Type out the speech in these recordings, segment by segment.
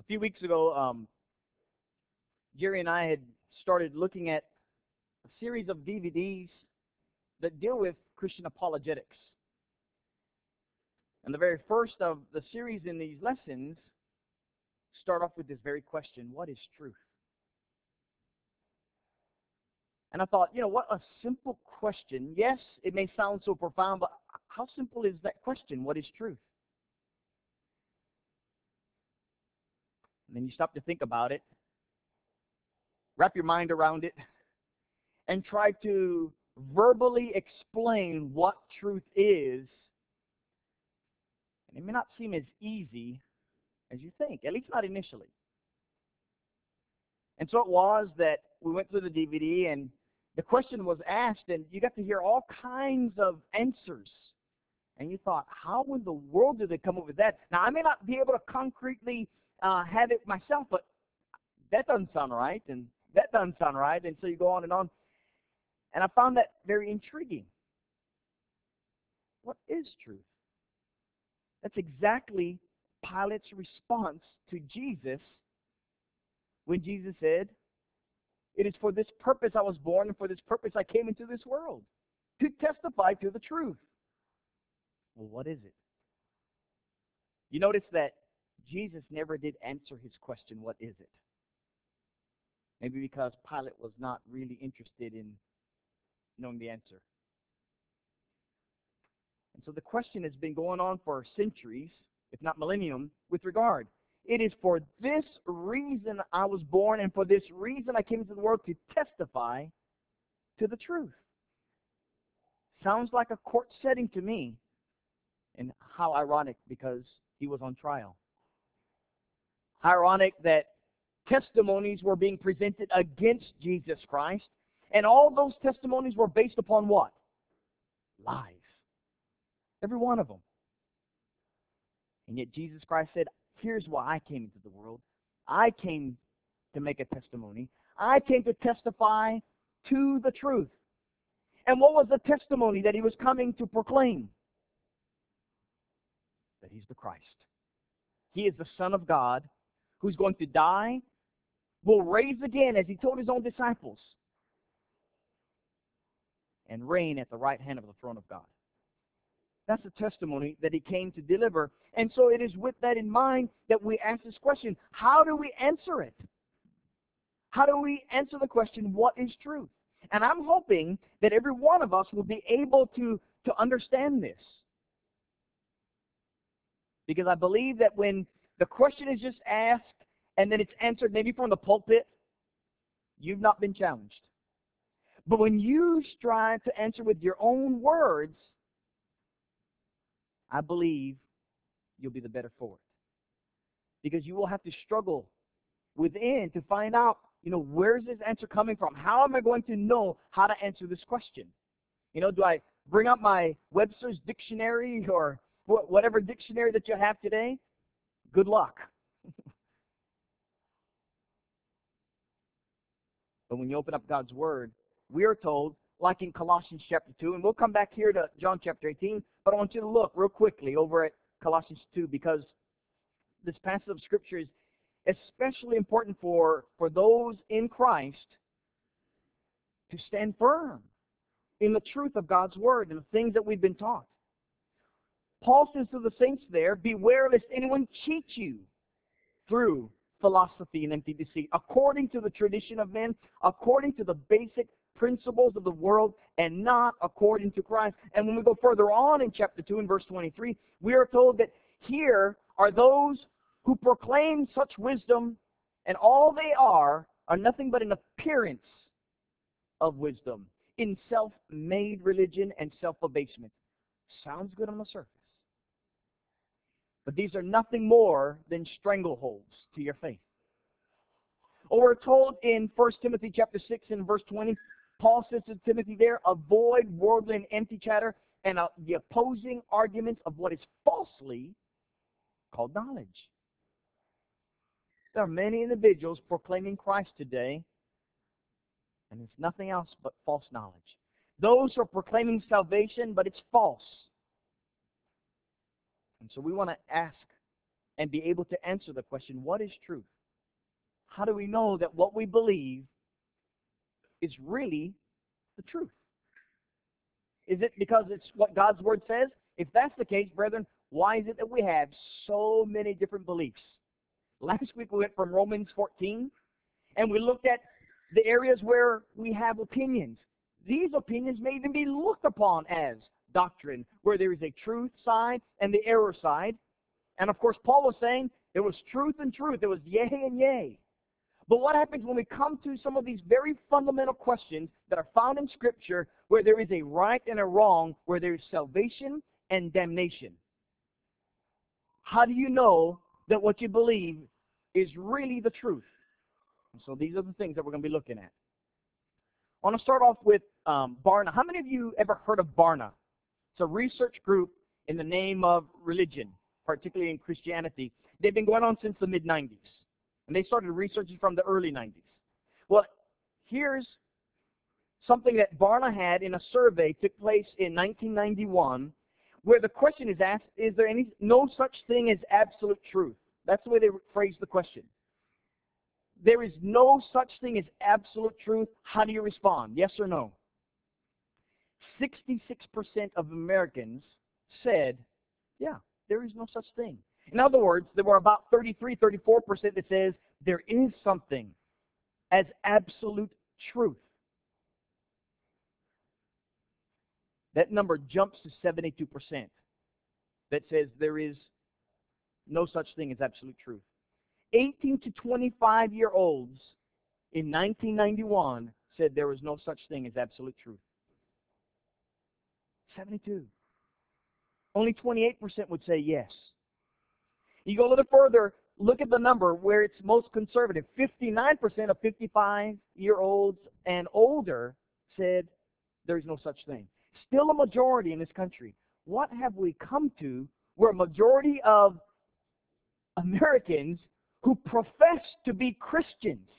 few weeks ago, Jerry and I had started looking at a series of DVDs that deal with Christian apologetics. And the very first of the series in these lessons start off with this very question: what is truth? And I thought, what a simple question. Yes, it may sound so profound, but how simple is that question? What is truth? And then you stop to think about it, wrap your mind around it, and try to verbally explain what truth is. And it may not seem as easy as you think, at least not initially. And so it was that we went through the DVD and the question was asked, and you got to hear all kinds of answers. And you thought, how in the world did they come up with that? Now, I may not be able to concretely have it myself, but that doesn't sound right, and that doesn't sound right. And so you go on. And I found that very intriguing. What is truth? That's exactly Pilate's response to Jesus when Jesus said, "It is for this purpose I was born, and for this purpose I came into this world, to testify to the truth." Well, what is it? You notice that Jesus never did answer his question, what is it? Maybe because Pilate was not really interested in knowing the answer. And so the question has been going on for centuries, if not millennium, with regard. It is for this reason I was born, and for this reason I came into the world, to testify to the truth. Sounds like a court setting to me. And how ironic, because he was on trial. Ironic that testimonies were being presented against Jesus Christ, and all those testimonies were based upon what? Lies. Every one of them. And yet Jesus Christ said, here's why I came into the world. I came to make a testimony. I came to testify to the truth. And what was the testimony that he was coming to proclaim? That he's the Christ. He is the Son of God who's going to die, will raise again, as he told his own disciples, and reign at the right hand of the throne of God. That's the testimony that he came to deliver. And so it is with that in mind that we ask this question: how do we answer it? How do we answer the question, what is truth? And I'm hoping that every one of us will be able to understand this. Because I believe that when the question is just asked and then it's answered maybe from the pulpit, you've not been challenged. But when you strive to answer with your own words, I believe you'll be the better for it. Because you will have to struggle within to find out, where's this answer coming from? How am I going to know how to answer this question? Do I bring up my Webster's dictionary or whatever dictionary that you have today? Good luck. But when you open up God's Word, we are told, like in Colossians chapter 2, and we'll come back here to John chapter 18, but I want you to look real quickly over at Colossians 2, because this passage of Scripture is especially important for those in Christ to stand firm in the truth of God's Word and the things that we've been taught. Paul says to the saints there, beware lest anyone cheat you through philosophy and empty deceit, according to the tradition of men, according to the basic principles of the world, and not according to Christ. And when we go further on in chapter 2 and verse 23, we are told that here are those who proclaim such wisdom, and all they are nothing but an appearance of wisdom in self-made religion and self-abasement. Sounds good on the surface. But these are nothing more than strangleholds to your faith. Or we're told in 1 Timothy chapter 6 and verse 20, Paul says to Timothy there, avoid worldly and empty chatter and the opposing arguments of what is falsely called knowledge. There are many individuals proclaiming Christ today, and it's nothing else but false knowledge. Those who are proclaiming salvation, but it's false. And so we want to ask and be able to answer the question, what is truth? How do we know that what we believe is really the truth? Is it because it's what God's Word says? If that's the case, brethren, why is it that we have so many different beliefs? Last week we went from Romans 14, and we looked at the areas where we have opinions. These opinions may even be looked upon as doctrine, where there is a truth side and the error side. And of course, Paul was saying there was truth and truth. There was yea and yea. But what happens when we come to some of these very fundamental questions that are found in Scripture, where there is a right and a wrong, where there is salvation and damnation? How do you know that what you believe is really the truth? And so these are the things that we're going to be looking at. I want to start off with Barna. How many of you ever heard of Barna? It's a research group in the name of religion, particularly in Christianity. They've been going on since the mid-'90s. And they started researching from the early 90s. Well, here's something that Barna had in a survey took place in 1991, where the question is asked, is there no such thing as absolute truth? That's the way they phrased the question. There is no such thing as absolute truth. How do you respond? Yes or no? 66% of Americans said, yeah, there is no such thing. In other words, there were about 34% that says there is something as absolute truth. That number jumps to 72% that says there is no such thing as absolute truth. 18 to 25-year-olds in 1991 said there was no such thing as absolute truth. 72. Only 28% would say yes. You go a little further, look at the number where it's most conservative. 59% of 55-year-olds and older said there's no such thing. Still a majority in this country. What have we come to where a majority of Americans who profess to be Christians,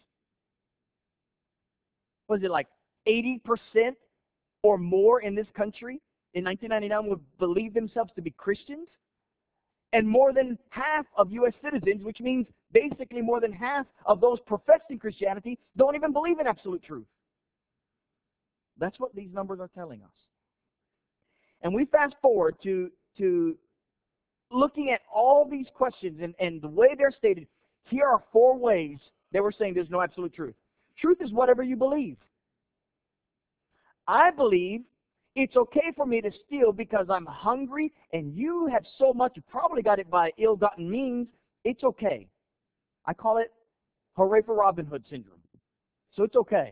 was it like 80% or more in this country in 1999 would believe themselves to be Christians? And more than half of U.S. citizens, which means basically more than half of those professing Christianity, don't even believe in absolute truth. That's what these numbers are telling us. And we fast forward to looking at all these questions and the way they're stated. Here are 4 ways that we're saying there's no absolute truth. Truth is whatever you believe. I believe it's okay for me to steal because I'm hungry and you have so much, you probably got it by ill-gotten means. It's okay. I call it hooray for Robin Hood syndrome. So it's okay.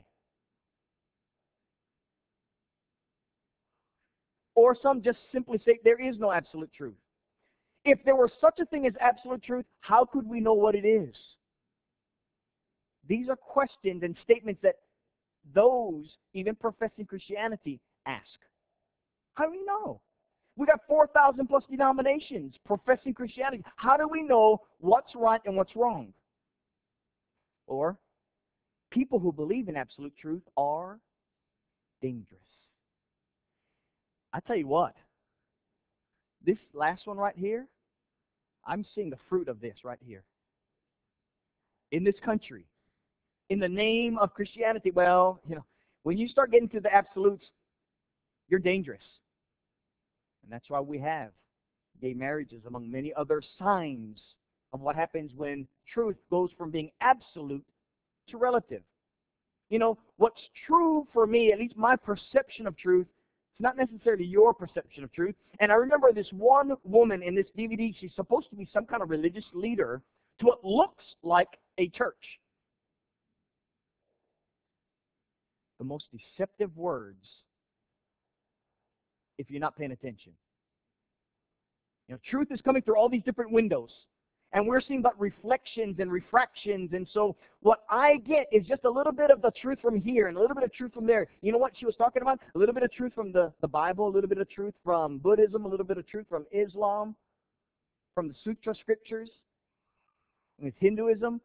Or some just simply say there is no absolute truth. If there were such a thing as absolute truth, how could we know what it is? These are questions and statements that those, even professing Christianity, ask. How do we know? We got 4,000 plus denominations professing Christianity. How do we know what's right and what's wrong? Or, people who believe in absolute truth are dangerous. I tell you what, this last one right here, I'm seeing the fruit of this right here. In this country, in the name of Christianity, well, when you start getting to the absolutes, you're dangerous. And that's why we have gay marriages, among many other signs of what happens when truth goes from being absolute to relative. What's true for me, at least my perception of truth, it's not necessarily your perception of truth. And I remember this one woman in this DVD, she's supposed to be some kind of religious leader to what looks like a church. The most deceptive words if you're not paying attention. Truth is coming through all these different windows. And we're seeing but reflections and refractions. And so what I get is just a little bit of the truth from here and a little bit of truth from there. You know what she was talking about? A little bit of truth from the Bible, a little bit of truth from Buddhism, a little bit of truth from Islam, from the Sutra scriptures, with Hinduism.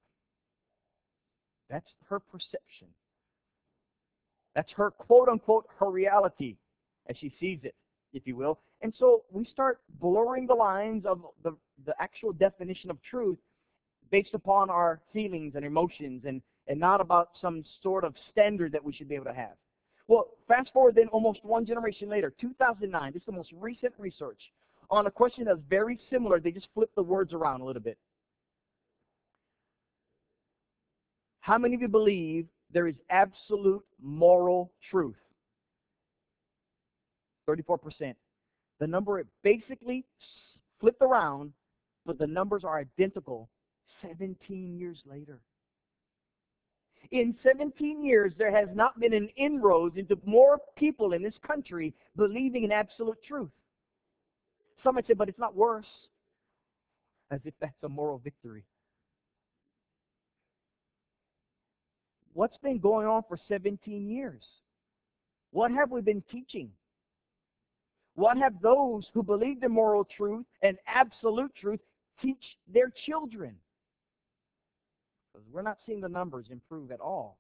That's her perception. That's her, quote-unquote, her reality as she sees it. if you will. And so we start blurring the lines of the actual definition of truth based upon our feelings and emotions and not about some sort of standard that we should be able to have. Well, fast forward then almost one generation later, 2009, this is the most recent research on a question that's very similar. They just flipped the words around a little bit. How many of you believe there is absolute moral truth? 34%. The number basically flipped around, but the numbers are identical 17 years later. In 17 years, there has not been an inroads into more people in this country believing in absolute truth. Some might say, but it's not worse, as if that's a moral victory. What's been going on for 17 years? What have we been teaching? What have those who believe in moral truth and absolute truth teach their children? Because we're not seeing the numbers improve at all.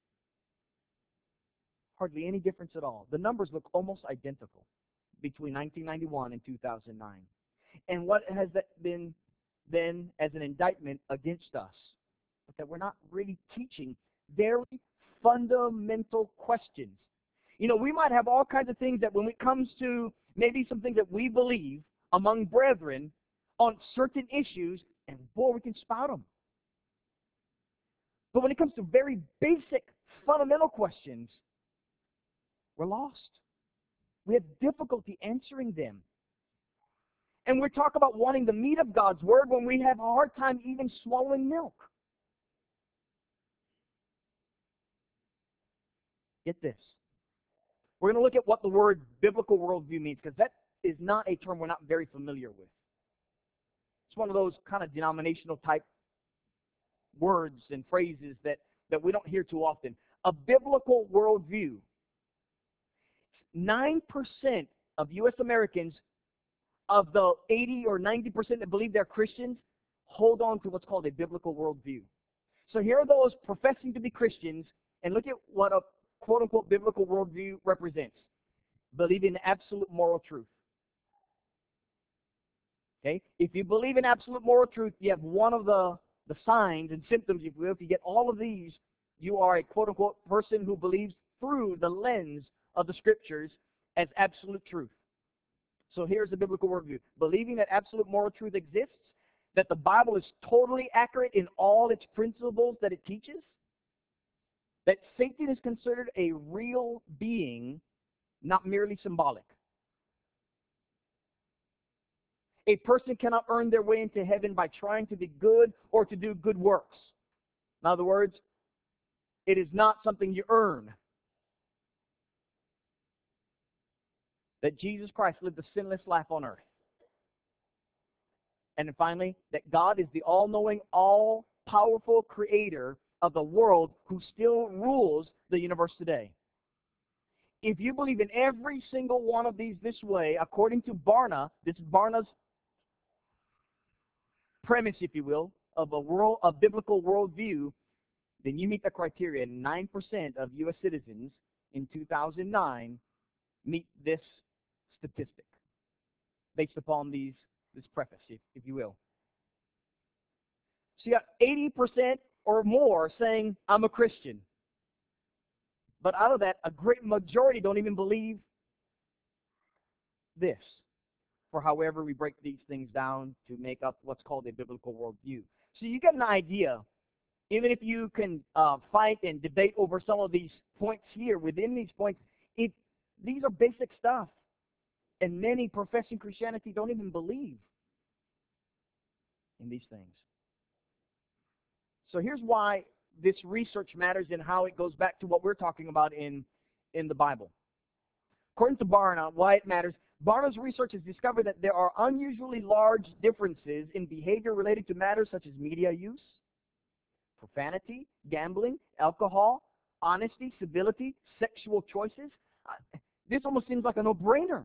Hardly any difference at all. The numbers look almost identical between 1991 and 2009. And what has that been then as an indictment against us? But that we're not really teaching very fundamental questions. You know, we might have all kinds of things that when it comes to maybe some things that we believe among brethren on certain issues, and boy, we can spout them. But when it comes to very basic, fundamental questions, we're lost. We have difficulty answering them. And we talk about wanting the meat of God's Word when we have a hard time even swallowing milk. Get this. We're going to look at what the word biblical worldview means, because that is not a term we're not very familiar with. It's one of those kind of denominational type words and phrases that we don't hear too often. A biblical worldview. 9% of U.S. Americans, of the 80 or 90% that believe they're Christians, hold on to what's called a biblical worldview. So here are those professing to be Christians, and look at what a quote-unquote biblical worldview represents. Believing in absolute moral truth. Okay? If you believe in absolute moral truth, you have one of the signs and symptoms, if you will. If you get all of these, you are a quote-unquote person who believes through the lens of the Scriptures as absolute truth. So here's the biblical worldview. Believing that absolute moral truth exists, that the Bible is totally accurate in all its principles that it teaches, that Satan is considered a real being, not merely symbolic. A person cannot earn their way into heaven by trying to be good or to do good works. In other words, it is not something you earn. That Jesus Christ lived a sinless life on earth. And then finally, that God is the all-knowing, all-powerful creator of the world who still rules the universe today. If you believe in every single one of these this way, according to Barna, this is Barna's premise, if you will, of a biblical worldview, then you meet the criteria. 9% of U.S. citizens in 2009 meet this statistic based upon this preface, if you will. So you got 80% or more saying, I'm a Christian. But out of that, a great majority don't even believe this, for however we break these things down to make up what's called a biblical worldview. So you get an idea, even if you can fight and debate over some of these points here, within these points, these are basic stuff. And many professing Christianity don't even believe in these things. So here's why this research matters and how it goes back to what we're talking about in the Bible. According to Barna, why it matters, Barna's research has discovered that there are unusually large differences in behavior related to matters such as media use, profanity, gambling, alcohol, honesty, civility, sexual choices. This almost seems like a no-brainer.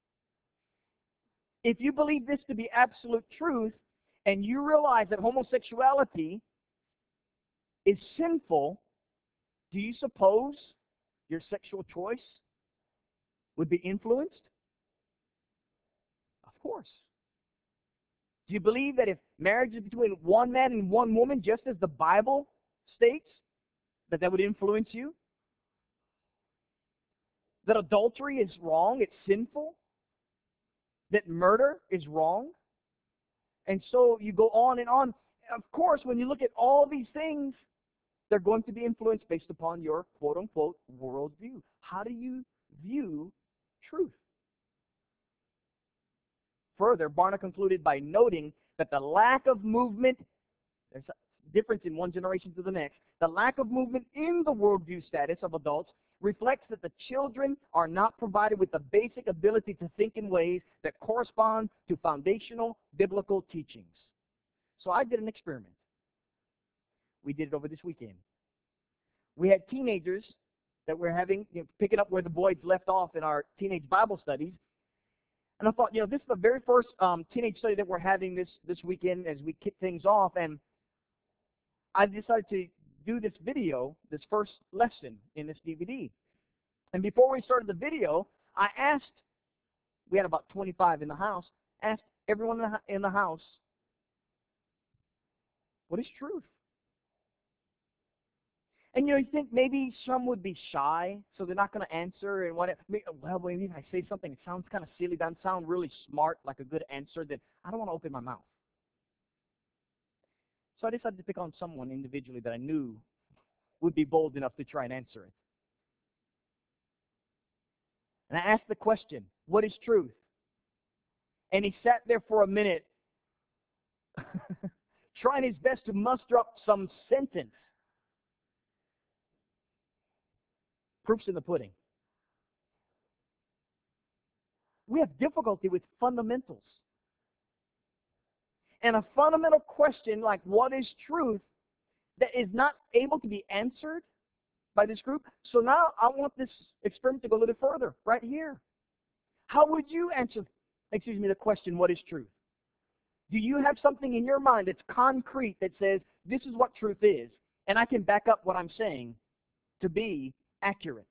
If you believe this to be absolute truth, and you realize that homosexuality is sinful, do you suppose your sexual choice would be influenced? Of course. Do you believe that if marriage is between one man and one woman, just as the Bible states, that would influence you? That adultery is wrong, it's sinful? That murder is wrong? And so you go on and on. Of course, when you look at all these things, they're going to be influenced based upon your quote-unquote worldview. How do you view truth? Further, Barna concluded by noting that the lack of movement, there's a difference in one generation to the next, the lack of movement in the worldview status of adults reflects that the children are not provided with the basic ability to think in ways that correspond to foundational biblical teachings. So I did an experiment. We did it over this weekend. We had teenagers that were having, picking up where the boys left off in our teenage Bible studies. And I thought, this is the very first teenage study that we're having this weekend as we kick things off. And I decided to do this video, this first lesson in this DVD. And before we started the video, I asked, we had about 25 in the house, asked everyone in the house, what is truth? And you think maybe some would be shy, so they're not going to answer. And maybe if I say something, it sounds kind of silly, doesn't sound really smart, like a good answer, then I don't want to open my mouth. So I decided to pick on someone individually that I knew would be bold enough to try and answer it. And I asked the question, what is truth? And he sat there for a minute, trying his best to muster up some sentence. Proof's in the pudding. We have difficulty with fundamentals. And a fundamental question like what is truth that is not able to be answered by this group. So now I want this experiment to go a little further right here. How would you answer, the question, what is truth? Do you have something in your mind that's concrete that says this is what truth is, and I can back up what I'm saying to be accurate?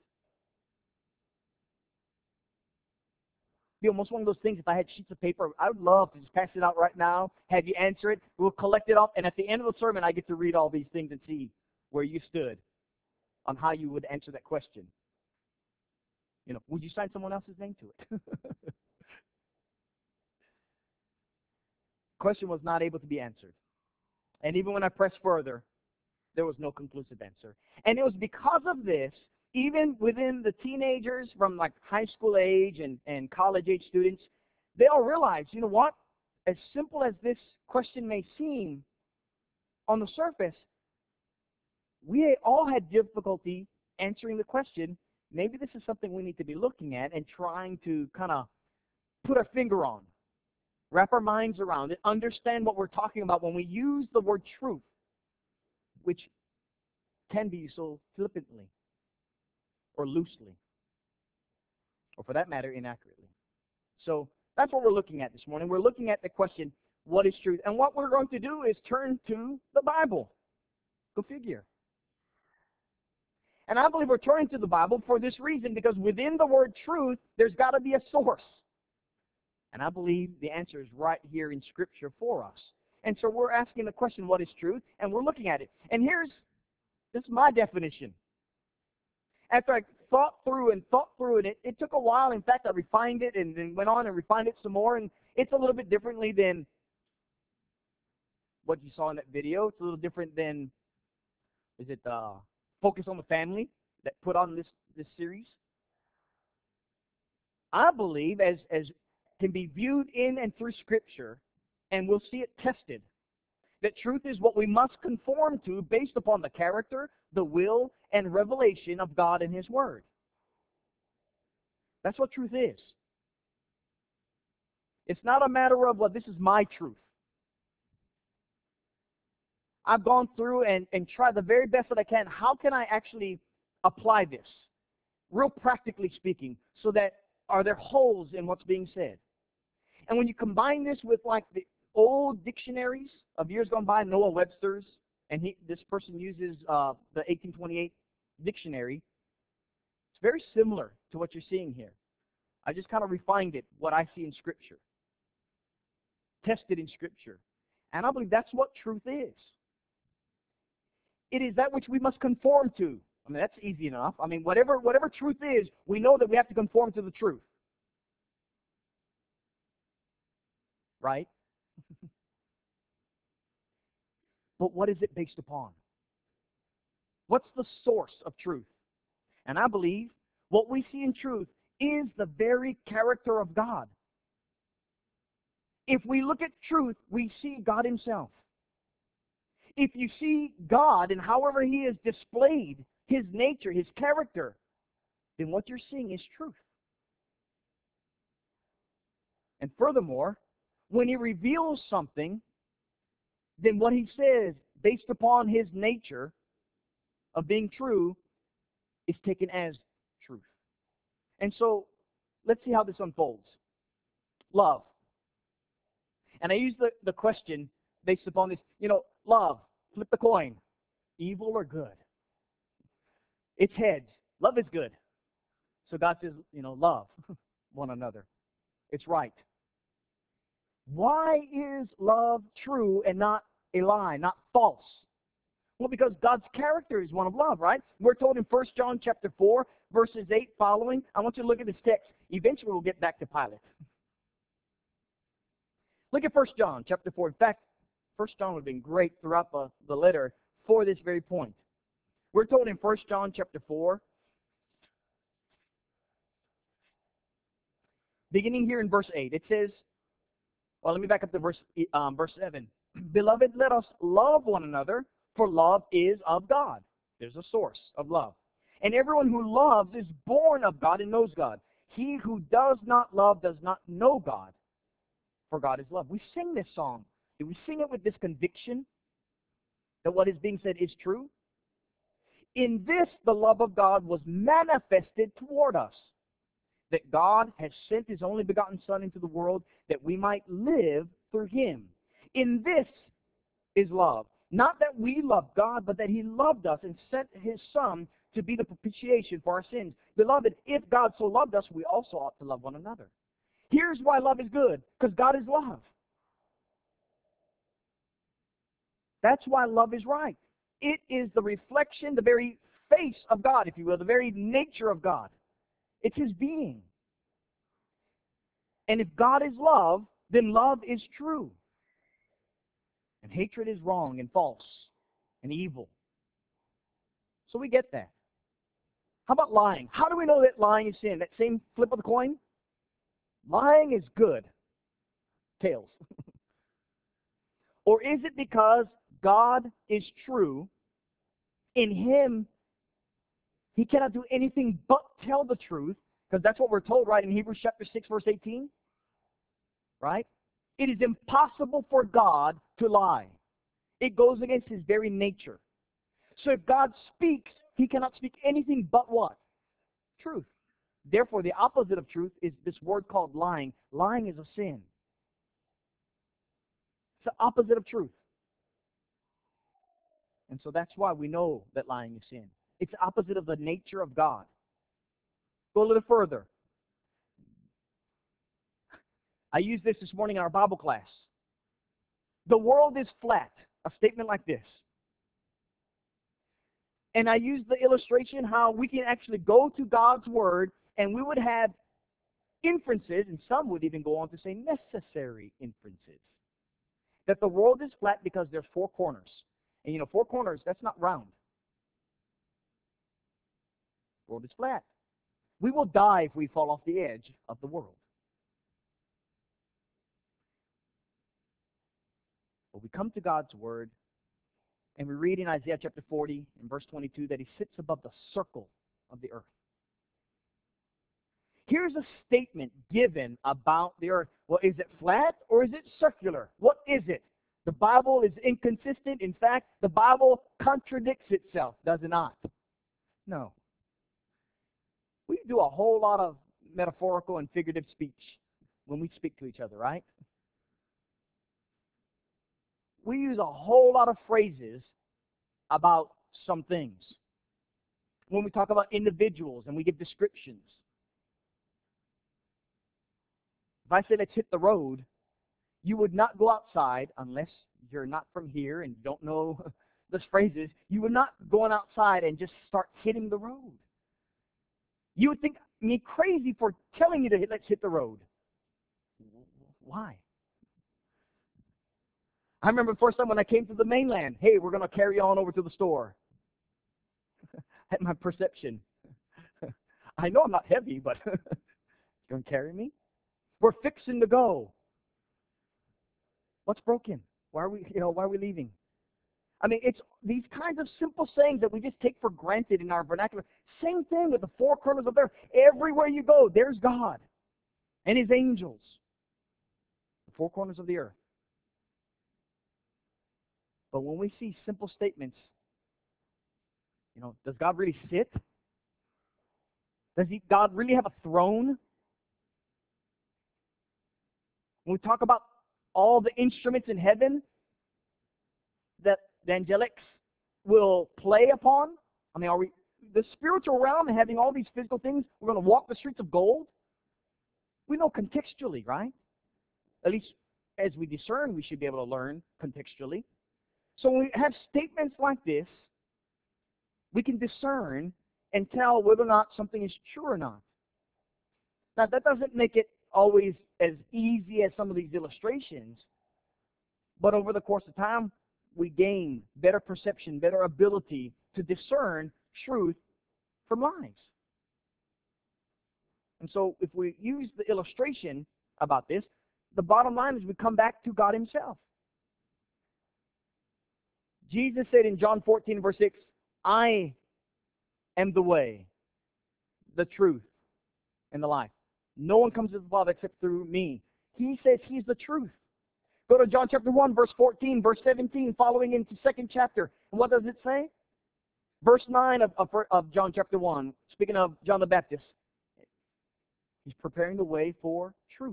Be almost one of those things, if I had sheets of paper, I would love to just pass it out right now, have you answer it, we'll collect it up, and at the end of the sermon, I get to read all these things and see where you stood on how you would answer that question. Would you sign someone else's name to it? Question was not able to be answered. And even when I pressed further, there was no conclusive answer. And it was because of this, even within the teenagers from like high school age and college age students, they all realized, you know what? As simple as this question may seem on the surface, we all had difficulty answering the question. Maybe this is something we need to be looking at and trying to kind of put our finger on, wrap our minds around it, understand what we're talking about when we use the word truth, which can be used so flippantly or loosely, or for that matter, inaccurately. So that's what we're looking at this morning. We're looking at the question, what is truth? And what we're going to do is turn to the Bible. Go figure. And I believe we're turning to the Bible for this reason, because within the word truth, there's got to be a source. And I believe the answer is right here in Scripture for us. And so we're asking the question, what is truth? And we're looking at it. And this is my definition. After I thought through it, it took a while. In fact, I refined it and then went on and refined it some more. And it's a little bit differently than what you saw in that video. It's a little different than, Focus on the Family that put on this series. I believe, as can be viewed in and through Scripture, and we'll see it tested, that truth is what we must conform to based upon the character, the will, and revelation of God and His Word. That's what truth is. It's not a matter of, well, this is my truth. I've gone through and tried the very best that I can. How can I actually apply this, real practically speaking, so that are there holes in what's being said? And when you combine this with like the old dictionaries of years gone by, Noah Webster's, and this person uses the 1828 dictionary, it's very similar to what you're seeing here. I just kind of refined it, what I see in Scripture. tested in Scripture. And I believe that's what truth is. It is that which we must conform to. I mean, that's easy enough. I mean, whatever truth is, we know that we have to conform to the truth. Right? But what is it based upon? What's the source of truth? And I believe what we see in truth is the very character of God. If we look at truth, we see God Himself. If you see God and however He is displayed, His nature, His character, then what you're seeing is truth. And furthermore, when He reveals something, then what He says, based upon His nature of being true, is taken as truth. And so, let's see how this unfolds. Love. And I use the question based upon this, love, flip the coin, evil or good? It's heads. Love is good. So God says, love one another. It's right. Why is love true and not a lie, not false? Well, because God's character is one of love, right? We're told in 1 John chapter 4, verses 8 following. I want you to look at this text. Eventually we'll get back to Pilate. Look at 1 John chapter 4. In fact, 1 John would have been great throughout the letter for this very point. We're told in 1 John chapter 4, beginning here in verse 8, it says, well, let me back up to verse 7. Beloved, let us love one another, for love is of God. There's a source of love. And everyone who loves is born of God and knows God. He who does not love does not know God, for God is love. We sing this song. Do we sing it with this conviction that what is being said is true? In this, the love of God was manifested toward us, that God has sent His only begotten Son into the world that we might live through Him. In this is love. Not that we loved God, but that He loved us and sent His Son to be the propitiation for our sins. Beloved, if God so loved us, we also ought to love one another. Here's why love is good, because God is love. That's why love is right. It is the reflection, the very face of God, if you will, the very nature of God. It's His being. And if God is love, then love is true. And hatred is wrong and false and evil. So we get that. How about lying? How do we know that lying is sin? That same flip of the coin? Lying is good. Tails. Or is it because God is true? In Him, He cannot do anything but tell the truth, because that's what we're told, right, in Hebrews chapter 6, verse 18? Right? It is impossible for God to lie. It goes against His very nature. So if God speaks, He cannot speak anything but what? Truth. Therefore, the opposite of truth is this word called lying. Lying is a sin. It's the opposite of truth. And so that's why we know that lying is sin. It's the opposite of the nature of God. Go a little further. I used this morning in our Bible class. The world is flat. A statement like this. And I used the illustration how we can actually go to God's Word and we would have inferences, and some would even go on to say necessary inferences. That the world is flat because there's four corners. And 4 corners, that's not round. The world is flat. We will die if we fall off the edge of the world. But we come to God's Word, and we read in Isaiah chapter 40, in verse 22, that He sits above the circle of the earth. Here's a statement given about the earth. Well, is it flat or is it circular? What is it? The Bible is inconsistent. In fact, the Bible contradicts itself, does it not? No. We do a whole lot of metaphorical and figurative speech when we speak to each other, right? We use a whole lot of phrases about some things. When we talk about individuals and we give descriptions. If I say, let's hit the road, You would not go outside unless you're not from here and you don't know those phrases. You would not go on outside and just start hitting the road. You would think me crazy for telling you to let's hit the road. Why? I remember the first time when I came to the mainland. Hey, we're going to carry on over to the store. Had my perception. I know I'm not heavy, but you're going to carry me? We're fixing to go. What's broken? Why are we leaving? I mean, it's these kinds of simple sayings that we just take for granted in our vernacular. Same thing with the four corners of the earth. Everywhere you go, there's God and His angels. The four corners of the earth. But when we see simple statements, does God really sit? Does God really have a throne? When we talk about all the instruments in heaven that the angelics will play upon, I mean, are we the spiritual realm and having all these physical things, we're going to walk the streets of gold? We know contextually, right? At least as we discern, we should be able to learn contextually. So when we have statements like this, we can discern and tell whether or not something is true or not. Now, that doesn't make it always as easy as some of these illustrations, but over the course of time, we gain better perception, better ability to discern truth from lies. And so if we use the illustration about this, the bottom line is we come back to God Himself. Jesus said in John 14, verse 6, I am the way, the truth, and the life. No one comes to the Father except through me. He says He's the truth. Go to John chapter 1, verse 14, verse 17, following into second chapter. And what does it say? Verse 9 of John chapter 1, speaking of John the Baptist. He's preparing the way for truth.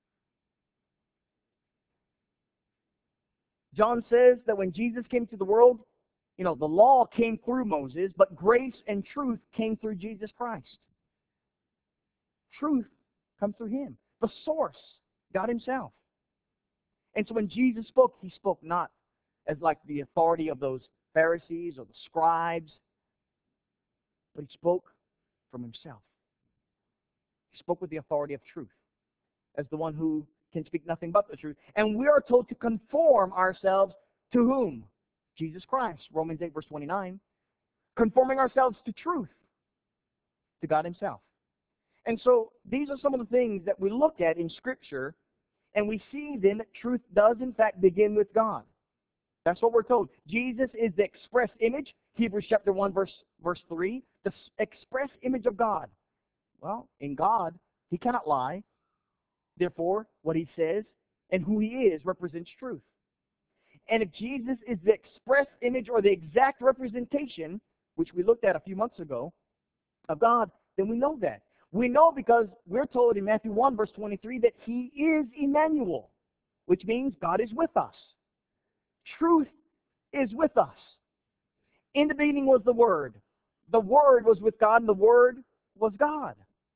John says that when Jesus came to the world, the law came through Moses, but grace and truth came through Jesus Christ. Truth comes through Him. The source, God Himself. And so when Jesus spoke, He spoke not as like the authority of those Pharisees or the scribes, but He spoke from Himself. He spoke with the authority of truth, as the one who can speak nothing but the truth. And we are told to conform ourselves to whom? Jesus Christ. Romans 8, verse 29. Conforming ourselves to truth, to God Himself. And so these are some of the things that we look at in Scripture, and we see then that truth does in fact begin with God. That's what we're told. Jesus is the express image, Hebrews chapter 1, verse 3, the express image of God. Well, in God, He cannot lie. Therefore, what He says and who He is represents truth. And if Jesus is the express image or the exact representation, which we looked at a few months ago, of God, then we know that. We know because we're told in Matthew 1, verse 23, that He is Emmanuel, which means God is with us. Truth is with us. In the beginning was the Word. The Word was with God, and the Word was God.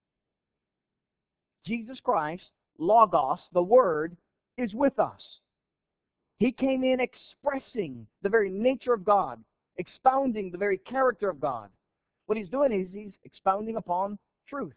Jesus Christ, Logos, the Word, is with us. He came in expressing the very nature of God, expounding the very character of God. What He's doing is He's expounding upon truth.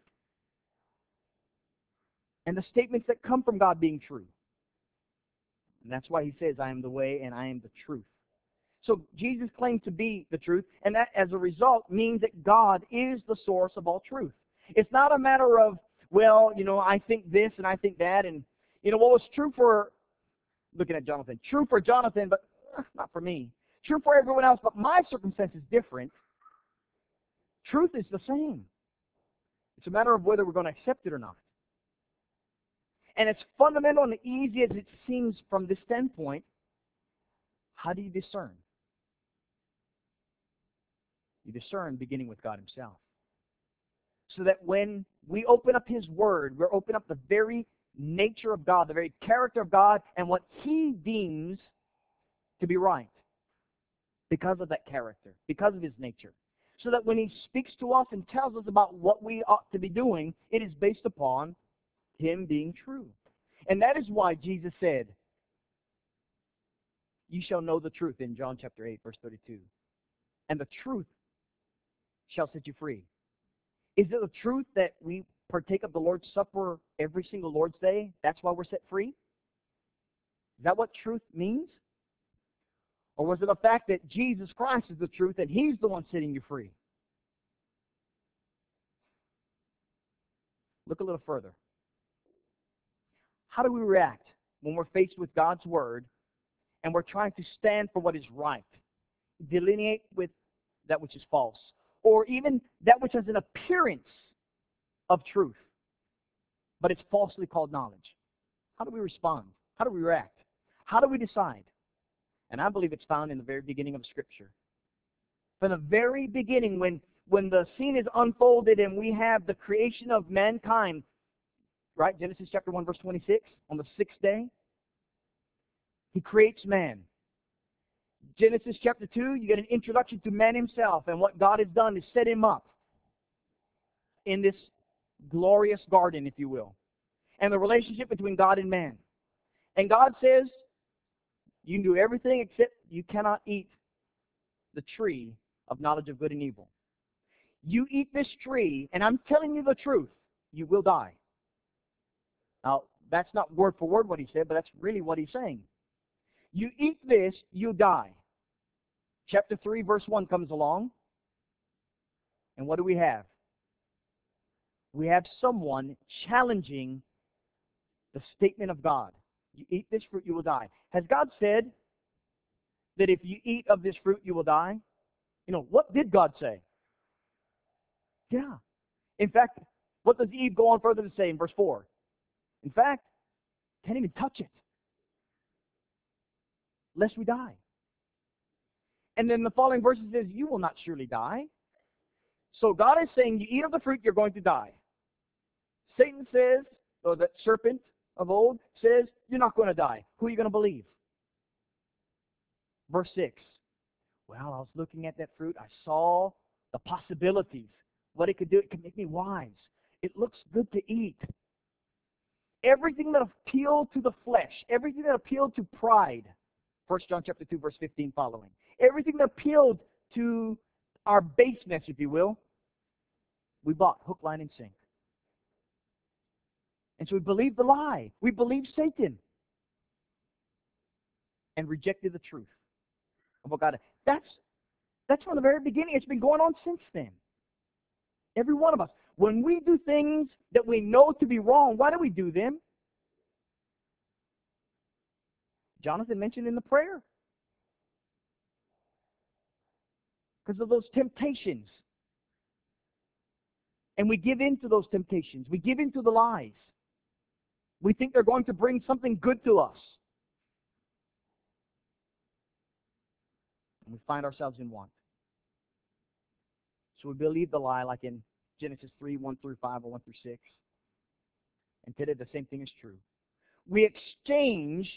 And the statements that come from God being true. And that's why He says, I am the way and I am the truth. So Jesus claimed to be the truth, and that as a result means that God is the source of all truth. It's not a matter of, well, I think this and I think that, and what was true for, looking at Jonathan, true for Jonathan, but not for me. True for everyone else, but my circumstance is different. Truth is the same. It's a matter of whether we're going to accept it or not. And it's fundamental and easy as it seems from this standpoint. How do you discern? You discern beginning with God Himself. So that when we open up His Word, we're opening up the very nature of God, the very character of God, and what He deems to be right because of that character, because of His nature. So that when He speaks to us and tells us about what we ought to be doing, it is based upon Him being true. And that is why Jesus said You shall know the truth in John chapter 8, verse 32. And the truth shall set you free. Is it the truth that we partake of the Lord's Supper every single Lord's Day? That's why we're set free? Is that what truth means? Or was it the fact that Jesus Christ is the truth and He's the one setting you free? Look a little further. How do we react when we're faced with God's Word and we're trying to stand for what is right, delineate with that which is false, or even that which has an appearance of truth, but it's falsely called knowledge? How do we respond? How do we react? How do we decide? And I believe it's found in the very beginning of Scripture. From the very beginning, when the scene is unfolded and we have the creation of mankind, right? Genesis chapter 1, verse 26, on the sixth day, He creates man. Genesis chapter 2, you get an introduction to man himself, and what God has done is set him up in this glorious garden, if you will, and the relationship between God and man. And God says, you can do everything except you cannot eat the tree of knowledge of good and evil. You eat this tree, and I'm telling you the truth, you will die. Now, that's not word for word what He said, but that's really what He's saying. You eat this, you die. Chapter 3, verse 1 comes along, and what do we have? We have someone challenging the statement of God. You eat this fruit, you will die. Has God said that if you eat of this fruit, you will die? You know, what did God say? Yeah. In fact, what does Eve go on further to say in verse 4? In fact, can't even touch it, lest we die. And then the following verses says, you will not surely die. So God is saying, you eat of the fruit, you're going to die. Satan says, or that serpent of old says, you're not going to die. Who are you going to believe? Verse 6. Well, I was looking at that fruit. I saw the possibilities. What it could do, it could make me wise. It looks good to eat. Everything that appealed to the flesh, everything that appealed to pride, 1 John chapter 2, verse 15 following, everything that appealed to our baseness, if you will, we bought hook, line, and sinker. And so we believed the lie. We believed Satan and rejected the truth of what God. That's from the very beginning. It's been going on since then. Every one of us. When we do things that we know to be wrong, why do we do them? Jonathan mentioned in the prayer. Because of those temptations. And we give in to those temptations. We give in to the lies. We think they're going to bring something good to us. And we find ourselves in want. So we believe the lie like in Genesis 3, 1 through 5 or 1 through 6. And today the same thing is true. We exchange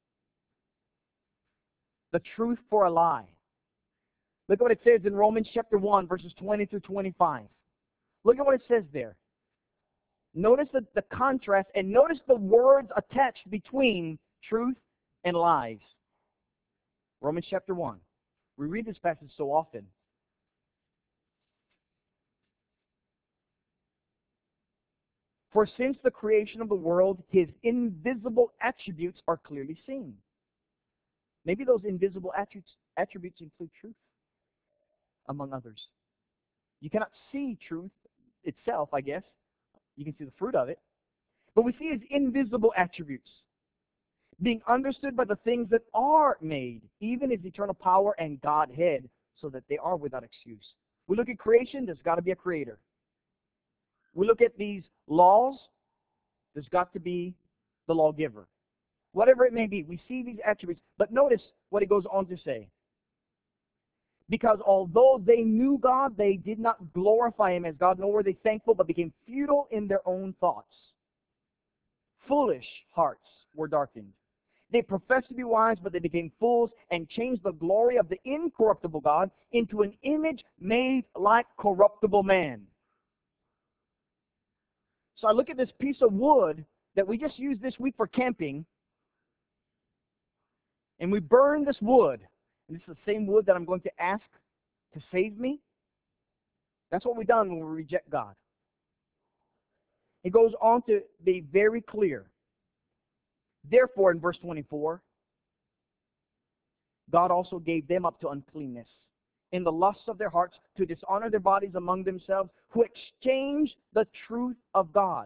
the truth for a lie. Look at what it says in Romans chapter 1, verses 20 through 25. Look at what it says there. Notice the contrast, and notice the words attached between truth and lies. Romans chapter 1. We read this passage so often. For since the creation of the world, His invisible attributes are clearly seen. Maybe those invisible attributes include truth, among others. You cannot see truth itself, I guess. You can see the fruit of it. But we see His invisible attributes being understood by the things that are made, even His eternal power and Godhead, so that they are without excuse. We look at creation, there's got to be a creator. We look at these laws, there's got to be the lawgiver. Whatever it may be, we see these attributes. But notice what it goes on to say. Because although they knew God, they did not glorify Him as God, nor were they thankful, but became futile in their own thoughts. Foolish hearts were darkened. They professed to be wise, but they became fools and changed the glory of the incorruptible God into an image made like corruptible man. So I look at this piece of wood that we just used this week for camping, and we burn this wood, and this is the same wood that I'm going to ask to save me, that's what we've done when we reject God. It goes on to be very clear. Therefore, in verse 24, God also gave them up to uncleanness in the lusts of their hearts, to dishonor their bodies among themselves, who exchanged the truth of God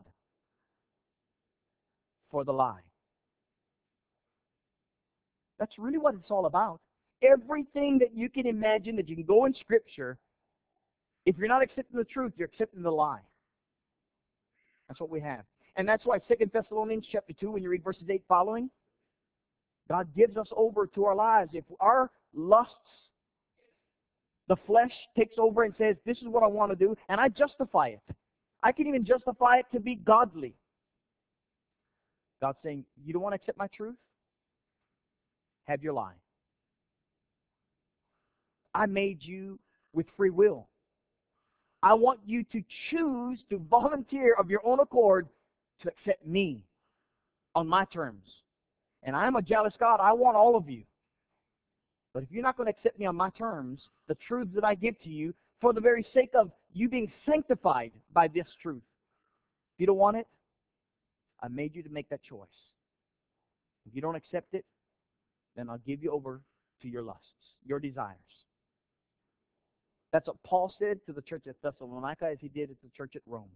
for the lie. That's really what it's all about. Everything that you can imagine that you can go in Scripture, if you're not accepting the truth, you're accepting the lie. That's what we have. And that's why 2 Thessalonians chapter 2, when you read verses 8 following, God gives us over to our lives. If our lusts, the flesh takes over and says, this is what I want to do, and I justify it. I can even justify it to be godly. God's saying, you don't want to accept my truth? Have your lie. I made you with free will. I want you to choose to volunteer of your own accord to accept me on my terms. And I'm a jealous God. I want all of you. But if you're not going to accept me on my terms, the truth that I give to you, for the very sake of you being sanctified by this truth, if you don't want it, I made you to make that choice. If you don't accept it, then I'll give you over to your lusts, your desires. That's what Paul said to the church at Thessalonica as he did at the church at Rome.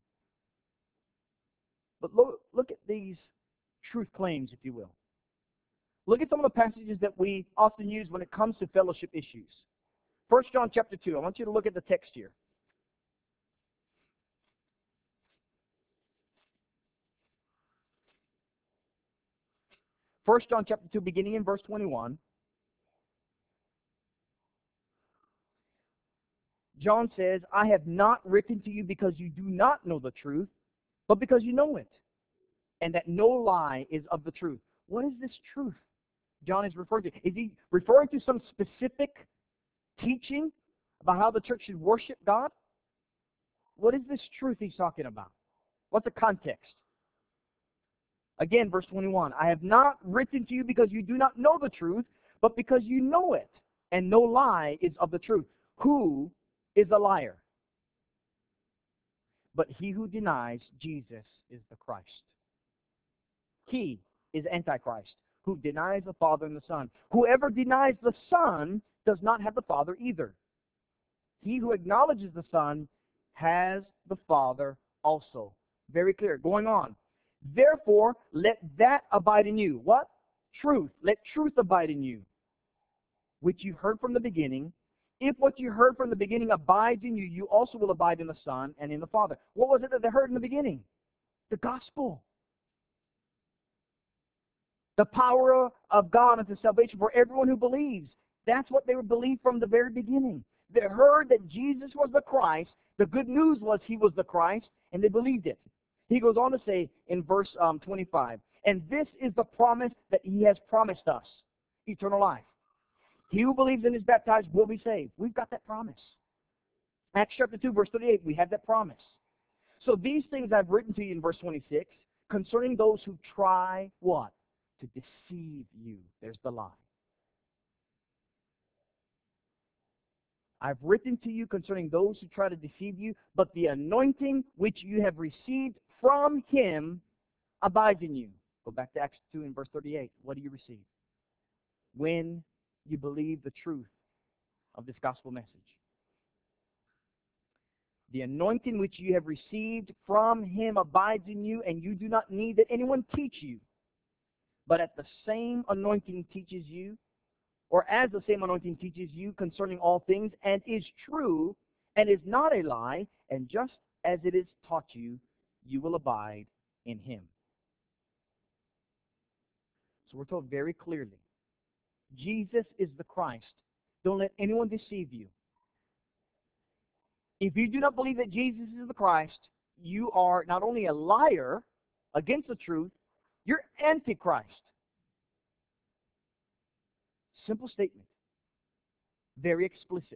But look at these truth claims, if you will. Look at some of the passages that we often use when it comes to fellowship issues. 1 John chapter 2. I want you to look at the text here. 1 John chapter 2, beginning in verse 21. John says, I have not written to you because you do not know the truth, but because you know it, and that no lie is of the truth. What is this truth John is referring to? Is he referring to some specific teaching about how the church should worship God? What is this truth he's talking about? What's the context? Again, verse 21, I have not written to you because you do not know the truth, but because you know it, and no lie is of the truth. Who is a liar? But he who denies Jesus is the Christ. He is Antichrist, who denies the Father and the Son. Whoever denies the Son does not have the Father either. He who acknowledges the Son has the Father also. Very clear. Going on. Therefore, let that abide in you. What? Truth. Let truth abide in you, which you heard from the beginning. If what you heard from the beginning abides in you, you also will abide in the Son and in the Father. What was it that they heard in the beginning? The gospel. The power of God unto salvation for everyone who believes. That's what they believed from the very beginning. They heard that Jesus was the Christ. The good news was he was the Christ, and they believed it. He goes on to say in verse 25, and this is the promise that he has promised us, eternal life. He who believes and is baptized will be saved. We've got that promise. Acts chapter 2, verse 38, we have that promise. So these things I've written to you in verse 26 concerning those who try what? To deceive you. There's the lie. I've written to you concerning those who try to deceive you, but the anointing which you have received from him abides in you. Go back to Acts 2 and verse 38. What do you receive? When you believe the truth of this gospel message. The anointing which you have received from him abides in you, and you do not need that anyone teach you. But at the same anointing teaches you, or as the same anointing teaches you concerning all things, and is true, and is not a lie, and just as it is taught you, you will abide in him. So we're told very clearly, Jesus is the Christ. Don't let anyone deceive you. If you do not believe that Jesus is the Christ, you are not only a liar against the truth, you're Antichrist. Simple statement. Very explicit.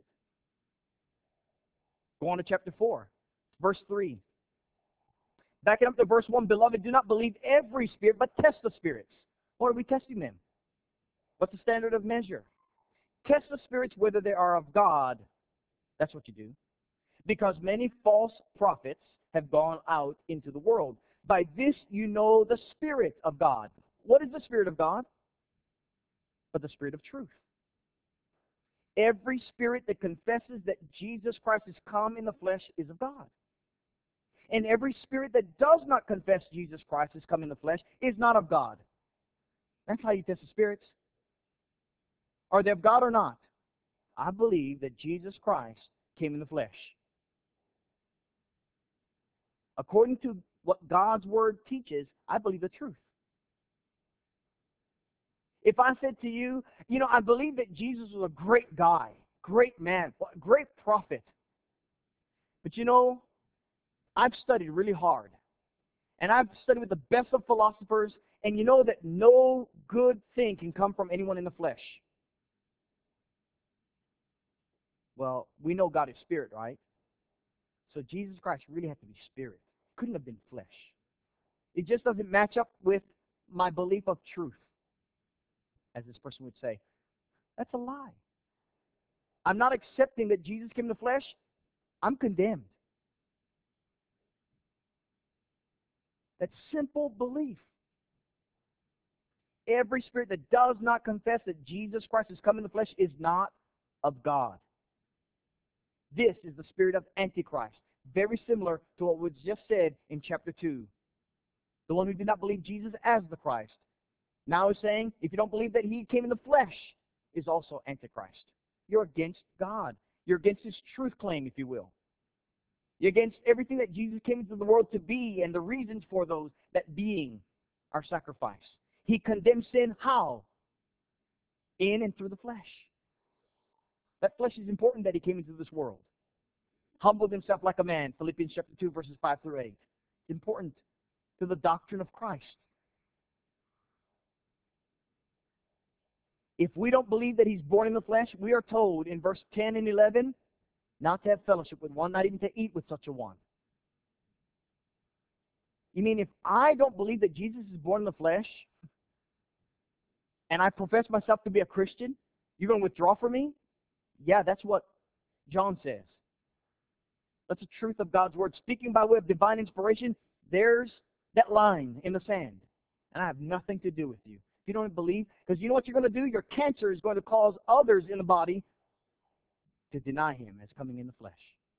Go on to chapter 4, verse 3. Backing up to verse 1, beloved, do not believe every spirit, but test the spirits. What are we testing them? What's the standard of measure? Test the spirits whether they are of God. That's what you do. Because many false prophets have gone out into the world. By this you know the Spirit of God. What is the Spirit of God? But the Spirit of truth. Every spirit that confesses that Jesus Christ has come in the flesh is of God. And every spirit that does not confess Jesus Christ has come in the flesh is not of God. That's how you test the spirits. Are they of God or not? I believe that Jesus Christ came in the flesh. According to what God's Word teaches, I believe the truth. If I said to you, I believe that Jesus was a great guy, great man, great prophet. But I've studied really hard. And I've studied with the best of philosophers, and you know that no good thing can come from anyone in the flesh. Well, we know God is spirit, right? So Jesus Christ really had to be spirit. Couldn't have been flesh. It just doesn't match up with my belief of truth, as this person would say. That's a lie. I'm not accepting that Jesus came in the flesh. I'm condemned. That simple belief. Every spirit that does not confess that Jesus Christ has come in the flesh is not of God. This is the spirit of Antichrist. Very similar to what was just said in chapter 2. The one who did not believe Jesus as the Christ. Now is saying, if you don't believe that he came in the flesh, is also Antichrist. You're against God. You're against his truth claim, if you will. You're against everything that Jesus came into the world to be and the reasons for those, that being our sacrifice. He condemns sin how? In and through the flesh. That flesh is important that he came into this world. Humbled himself like a man, Philippians chapter 2, verses 5 through 8. It's important to the doctrine of Christ. If we don't believe that he's born in the flesh, we are told in verse 10 and 11 not to have fellowship with one, not even to eat with such a one. You mean if I don't believe that Jesus is born in the flesh, and I profess myself to be a Christian, you're going to withdraw from me? Yeah, that's what John says. That's the truth of God's Word. Speaking by way of divine inspiration, there's that line in the sand. And I have nothing to do with you. If you don't believe, because you know what you're going to do? Your cancer is going to cause others in the body to deny him as coming in the flesh.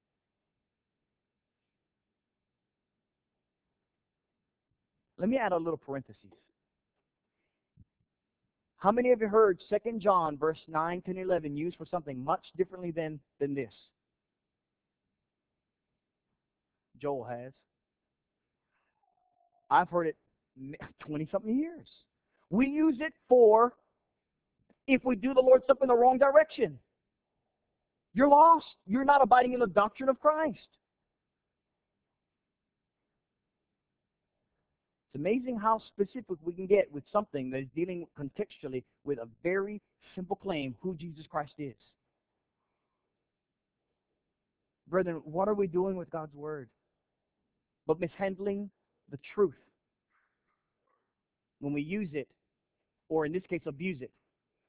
Let me add a little parenthesis. How many of you heard 2 John verse 9 to 11 used for something much differently than this? Joel has. I've heard it 20-something years. We use it for if we do the Lord's stuff in the wrong direction. You're lost. You're not abiding in the doctrine of Christ. It's amazing how specific we can get with something that is dealing contextually with a very simple claim, who Jesus Christ is. Brethren, what are we doing with God's Word? But mishandling the truth when we use it, or in this case, abuse it.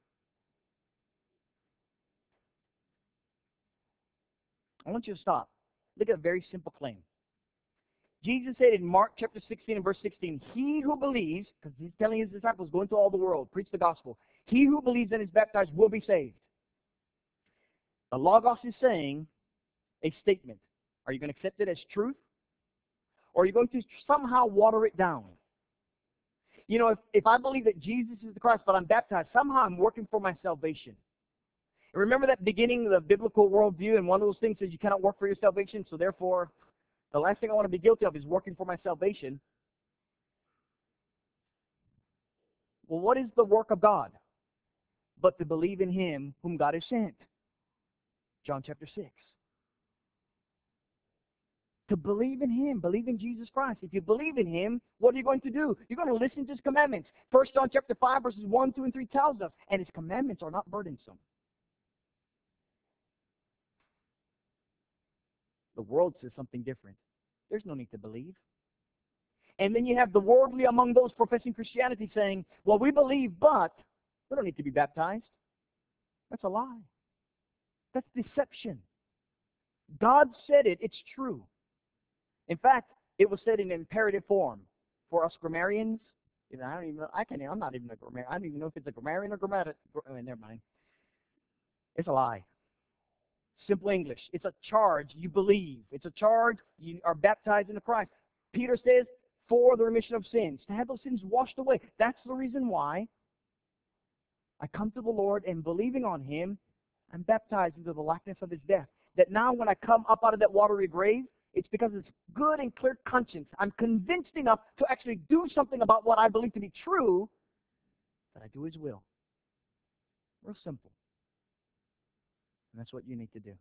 I want you to stop. Look at a very simple claim. Jesus said in Mark chapter 16 and verse 16, he who believes, because he's telling his disciples, go into all the world, preach the gospel. He who believes and is baptized will be saved. The Logos is saying a statement. Are you going to accept it as truth? Or are you going to somehow water it down? You know, if I believe that Jesus is the Christ, but I'm baptized, somehow I'm working for my salvation. And remember that beginning of the biblical worldview, and one of those things says you cannot work for your salvation, so therefore, the last thing I want to be guilty of is working for my salvation. Well, what is the work of God? But to believe in him whom God has sent. John chapter 6. To believe in him, believe in Jesus Christ. If you believe in him, what are you going to do? You're going to listen to his commandments. 1 John chapter 5, verses 1, 2, and 3 tells us, and his commandments are not burdensome. The world says something different. There's no need to believe. And then you have the worldly among those professing Christianity saying, well, we believe, but We don't need to be baptized. That's a lie. That's deception. God said it. It's true. In fact, it was said in imperative form. For us grammarians, I don't even know. I'm not even a grammarian. I don't even know if it's a grammarian or never mind. It's a lie. Simple English. It's a charge you believe. It's a charge you are baptized into Christ. Peter says, for the remission of sins, to have those sins washed away. That's the reason why I come to the Lord and believing on Him, I'm baptized into the likeness of His death. That now when I come up out of that watery grave, it's because it's good and clear conscience. I'm convinced enough to actually do something about what I believe to be true, that I do His will. Real simple. And that's what you need to do.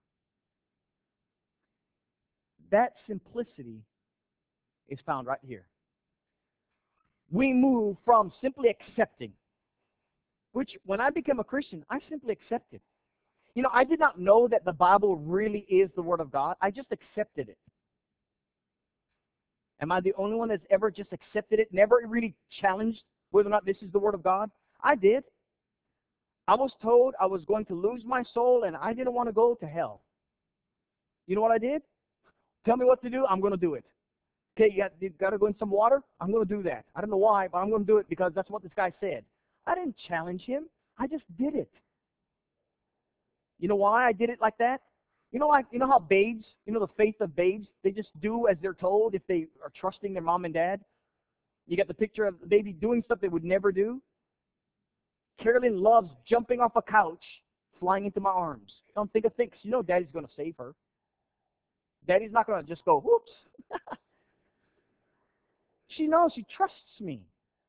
That simplicity is found right here. We move from simply accepting, which when I became a Christian, I simply accepted. I did not know that the Bible really is the Word of God. I just accepted it. Am I the only one that's ever just accepted it, never really challenged whether or not this is the Word of God? I did. I was told I was going to lose my soul, and I didn't want to go to hell. You know what I did? Tell me what to do, I'm going to do it. Okay, you got to go in some water? I'm going to do that. I don't know why, but I'm going to do it because that's what this guy said. I didn't challenge him. I just did it. You know why I did it like that? You know how babes, the faith of babes, they just do as they're told if they are trusting their mom and dad? You got the picture of the baby doing stuff they would never do? Carolyn loves jumping off a couch, flying into my arms. Don't think of things. Daddy's going to save her. Daddy's not going to just go, whoops. She knows, she trusts me.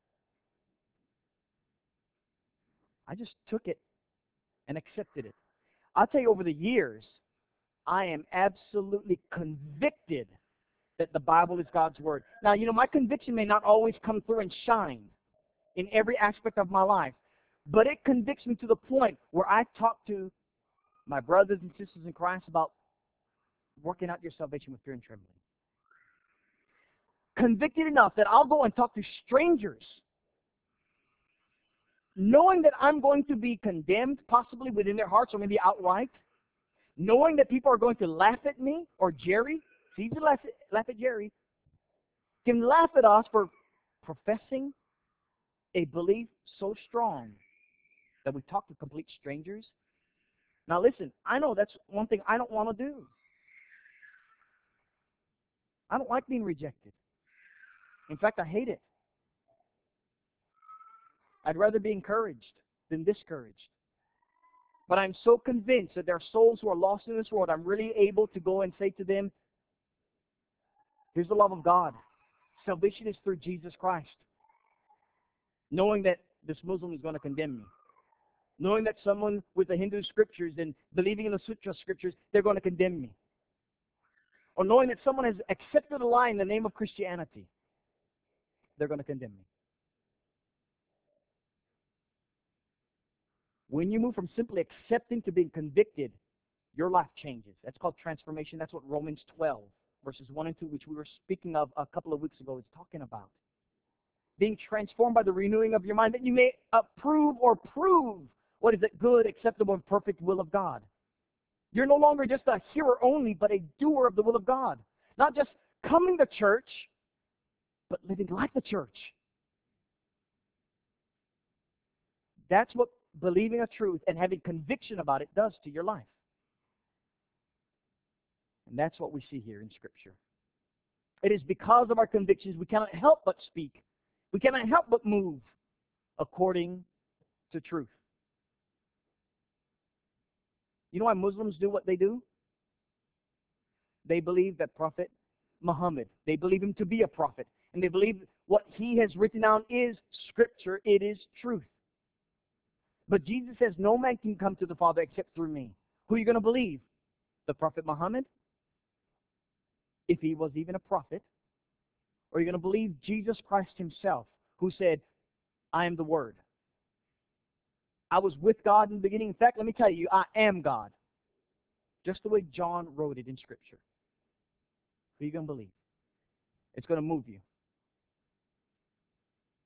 I just took it and accepted it. I'll tell you, over the years, I am absolutely convicted that the Bible is God's Word. Now, my conviction may not always come through and shine in every aspect of my life, but it convicts me to the point where I talk to my brothers and sisters in Christ about working out your salvation with fear and trembling. Convicted enough that I'll go and talk to strangers, knowing that I'm going to be condemned, possibly within their hearts or maybe outright, knowing that people are going to laugh at me or Jerry. It's easy to laugh at Jerry. Can laugh at us for professing a belief so strong that we talk to complete strangers. Now listen, I know that's one thing I don't want to do. I don't like being rejected. In fact, I hate it. I'd rather be encouraged than discouraged. But I'm so convinced that there are souls who are lost in this world, I'm really able to go and say to them, here's the love of God. Salvation is through Jesus Christ. Knowing that this Muslim is going to condemn me. Knowing that someone with the Hindu scriptures and believing in the Sutra scriptures, they're going to condemn me. Or knowing that someone has accepted a lie in the name of Christianity, they're going to condemn me. When you move from simply accepting to being convicted, your life changes. That's called transformation. That's what Romans 12, verses 1 and 2, which we were speaking of a couple of weeks ago, is talking about. Being transformed by the renewing of your mind, that you may approve or prove what is that good, acceptable, and perfect will of God. You're no longer just a hearer only, but a doer of the will of God. Not just coming to church, but living like the church. That's what believing a truth and having conviction about it does to your life. And that's what we see here in Scripture. It is because of our convictions we cannot help but speak. We cannot help but move according to truth. You know why Muslims do what they do? They believe that Prophet Muhammad, they believe him to be a prophet. And they believe what he has written down is Scripture. It is truth. But Jesus says, no man can come to the Father except through me. Who are you going to believe? The Prophet Muhammad? If he was even a prophet? Or are you going to believe Jesus Christ himself, who said, I am the Word? I was with God in the beginning. In fact, let me tell you, I am God. Just the way John wrote it in Scripture. Who are you going to believe? It's going to move you.